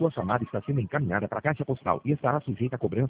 Sua chamada está sendo encaminhada para a caixa postal e estará sujeita a cobrança